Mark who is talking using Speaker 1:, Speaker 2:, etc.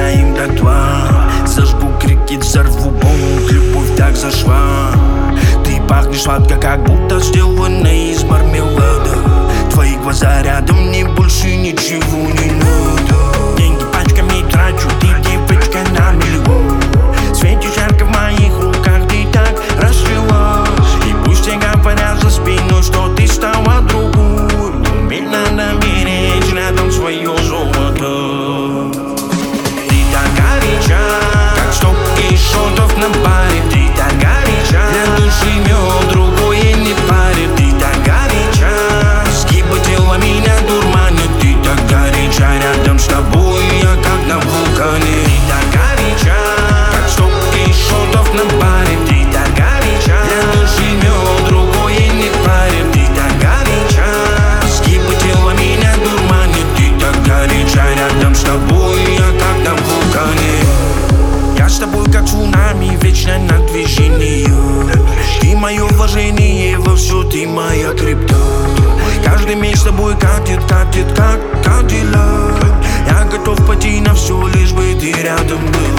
Speaker 1: раскидаем дотла. Зажгу крикет, взорву бомб, любовь так зашла. Ты пахнешь сладко, как будто сделана из мармелада. Твои глаза рядом, мне больше ничего не надо. Деньги пачками трачу, ты девочка на миллион. Светишь ярко в моих руках, ты так расцвелась. И пусть все говорят за спиной, что ты стала другой, но мне надо беречь рядом свое золото. Ты так горяча, как стопки шотов на баре. Ты так горяча, для души мед, другое не парит. Ты так горяча, сгибы тела меня дурманят. Ты так горяча, рядом с тобой я как на вулкане. Ты так горяча, как стопки шотов на баре. Ты так горяча, для души мед, другое не парит. Ты так горяча, сгибы тела меня дурманят. Ты так горяча, рядом с тобой я как на вулкане. Я с тобой как цунами, вечно на движении. Ты мое вложение во все, ты моя крипта. Каждый месяц с тобой катит, как Кадиллак. Я готов пойти на все, лишь бы ты рядом был.